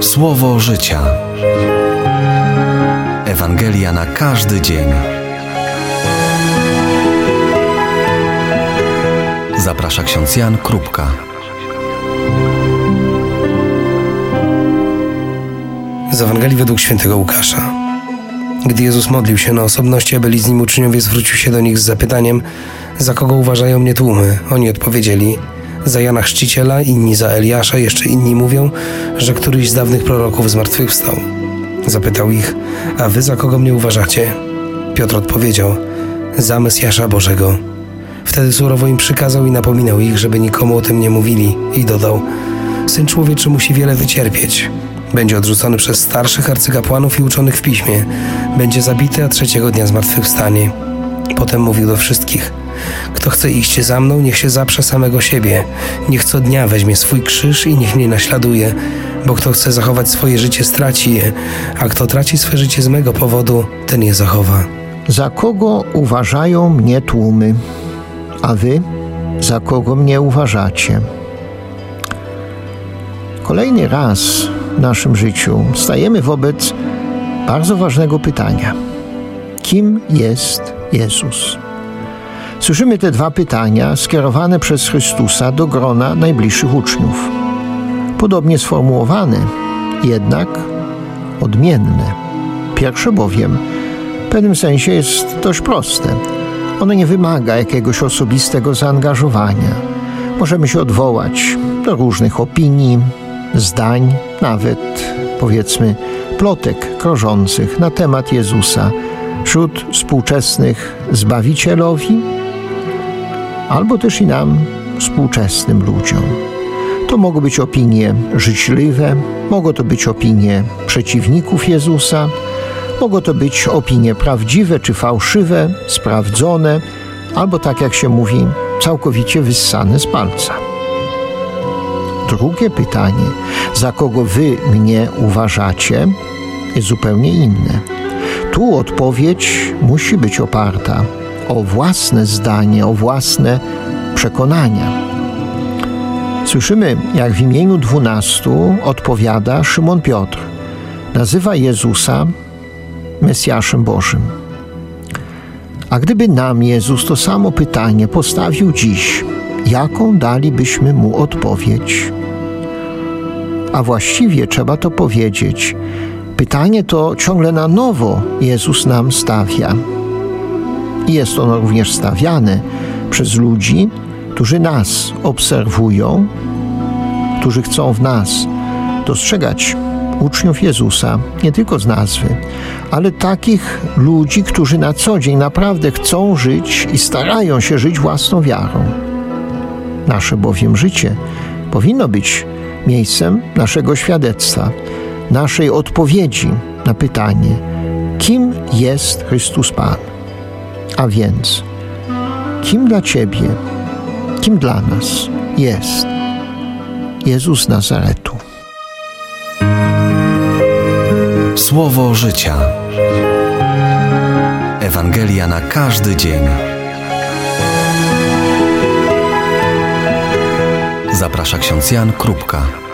Słowo życia. Ewangelia na każdy dzień. Zaprasza ksiądz Jan Krupka. Z Ewangelii według świętego Łukasza. Gdy Jezus modlił się na osobności, a byli z nim uczniowie, zwrócił się do nich z zapytaniem: za kogo uważają mnie tłumy? Oni odpowiedzieli: za Jana Chrzciciela, inni za Eliasza, jeszcze inni mówią, że któryś z dawnych proroków zmartwychwstał. Zapytał ich: a wy za kogo mnie uważacie? Piotr odpowiedział: za Mesjasza Bożego. Wtedy surowo im przykazał i napominał ich, żeby nikomu o tym nie mówili, i dodał: Syn Człowieczy musi wiele wycierpieć. Będzie odrzucony przez starszych arcykapłanów i uczonych w piśmie. Będzie zabity, a trzeciego dnia zmartwychwstanie. Potem mówił do wszystkich: kto chce iść za mną, niech się zaprze samego siebie. Niech co dnia weźmie swój krzyż i niech mnie naśladuje. Bo kto chce zachować swoje życie, straci je, a kto traci swe życie z mego powodu, ten je zachowa. Za kogo uważają mnie tłumy? A wy za kogo mnie uważacie? Kolejny raz w naszym życiu stajemy wobec bardzo ważnego pytania: kim jest Jezus? Słyszymy te dwa pytania skierowane przez Chrystusa do grona najbliższych uczniów. Podobnie sformułowane, jednak odmienne. Pierwsze bowiem w pewnym sensie jest dość proste. Ono nie wymaga jakiegoś osobistego zaangażowania. Możemy się odwołać do różnych opinii, zdań, nawet powiedzmy plotek krążących na temat Jezusa wśród współczesnych Zbawicielowi, albo też i nam, współczesnym ludziom. To mogą być opinie życzliwe, mogą to być opinie przeciwników Jezusa, mogą to być opinie prawdziwe czy fałszywe, sprawdzone, albo tak jak się mówi, całkowicie wyssane z palca. Drugie pytanie, za kogo wy mnie uważacie, jest zupełnie inne. Tu odpowiedź musi być oparta o własne zdanie, o własne przekonania. Słyszymy, jak w imieniu 12 odpowiada Szymon Piotr. Nazywa Jezusa Mesjaszem Bożym. A gdyby nam Jezus to samo pytanie postawił dziś, jaką dalibyśmy mu odpowiedź? A właściwie trzeba to powiedzieć, pytanie to ciągle na nowo Jezus nam stawia. I jest ono również stawiane przez ludzi, którzy nas obserwują, którzy chcą w nas dostrzegać uczniów Jezusa, nie tylko z nazwy, ale takich ludzi, którzy na co dzień naprawdę chcą żyć i starają się żyć własną wiarą. Nasze bowiem życie powinno być miejscem naszego świadectwa, naszej odpowiedzi na pytanie, kim jest Chrystus Pan? A więc, kim dla Ciebie, kim dla nas jest Jezus z Nazaretu? Słowo życia. Ewangelia na każdy dzień. Zaprasza ksiądz Jan Krupka.